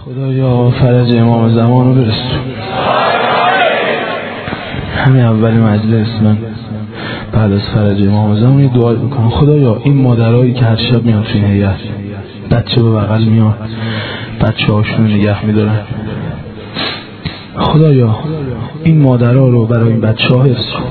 خدایا فرج امام زمان رو برسون. همین اول مجلس من بعد از فرج امام زمان یه دعا بکنم. خدایا این مادرایی که هر شب میان توی این هیئت بچه به بغل میان بچه هاشون نگه میدارن، خدایا این مادرها رو برای این بچه ها حفظ کن،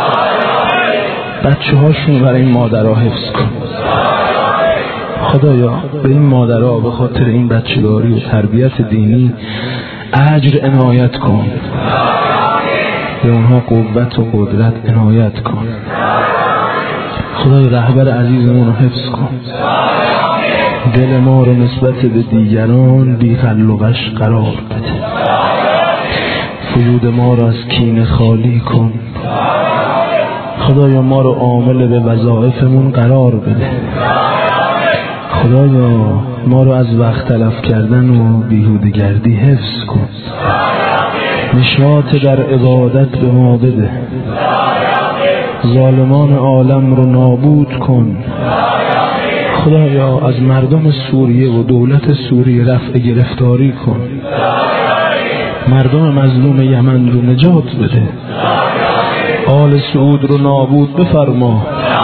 بچه هاشون برای این مادرها حفظ کن. خدایا به این مادرها به خاطر این بچه‌داری و تربیت دینی اجر عنایت کن، به اونها قوت و قدرت عنایت کن. خدای رهبر عزیزمون رو حفظ کن، دل ما رو نسبت به دیگران بی تعلقش قرار بده، وجود ما رو از کینه خالی کن. خدایا ما رو عامل به وظایفمون قرار بده. خدایا ما رو از وقت تلف کردن و بیهوده‌گردی حفظ کن، نشاط در عبادت به ما بده، ظالمان عالم رو نابود کن. خدایا از مردم سوریه و دولت سوریه رفع گرفتاری کن، مردم مظلوم یمن رو نجات بده، آل سعود رو نابود بفرما،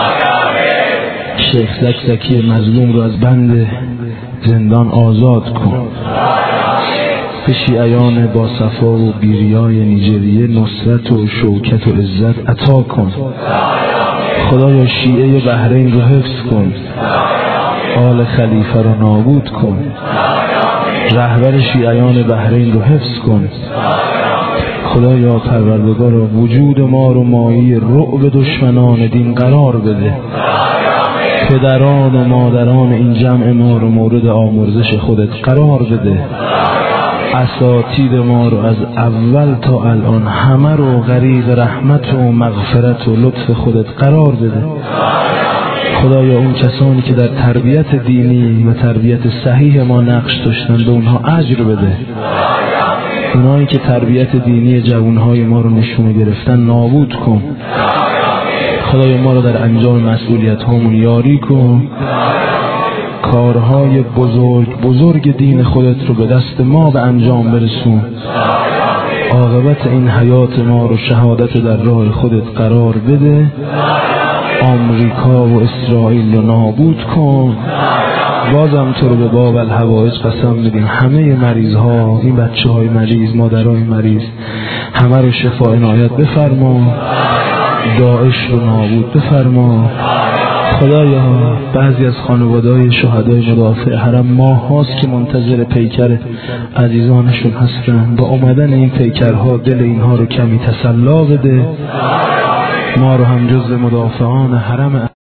شیخ زکزکی مظلوم رو از بند زندان آزاد کن، به شیعیان با صفا و بیریای نیجریه نصرت و شوکت و عزت عطا کن. خدایا شیعه بحرین رو حفظ کن، آل خلیفه رو نابود کن، رهبر شیعیان بحرین رو حفظ کن. خدایا پروردگارا وجود ما رو مایه رعب دشمنان دین قرار بده، پدران و مادران این جمع ما رو مورد آمرزش خودت قرار بده، اساتید ما رو از اول تا الان همه رو غریق رحمت و مغفرت و لطف خودت قرار بده. خدایا اون کسانی که در تربیت دینی و تربیت صحیح ما نقش داشتن به اونها اجر بده، اونایی که تربیت دینی جوانهای ما رو نشونه گرفتن نابود کن. خدایا ما رو در انجام مسئولیت هامون یاری کن، کارهای بزرگ دین خودت رو به دست ما به انجام برسون، عاقبت این حیات ما رو شهادت در راه خودت قرار بده، آمریکا و اسرائیل رو نابود کن. بازم تو رو به باب الحوائج قسم میدیم همه مریض ها، این بچه های مریض، مادرای مریض، همه رو شفا عنایت بفرما، داعش رو نابود بفرما. خدایا بعضی از خانواده‌های شهدای مدافع حرم ماه هاست که منتظر پیکر عزیزانشون هستن، با اومدن این پیکرها دل اینها رو کمی تسلا بده، ما رو هم جز مدافعان حرم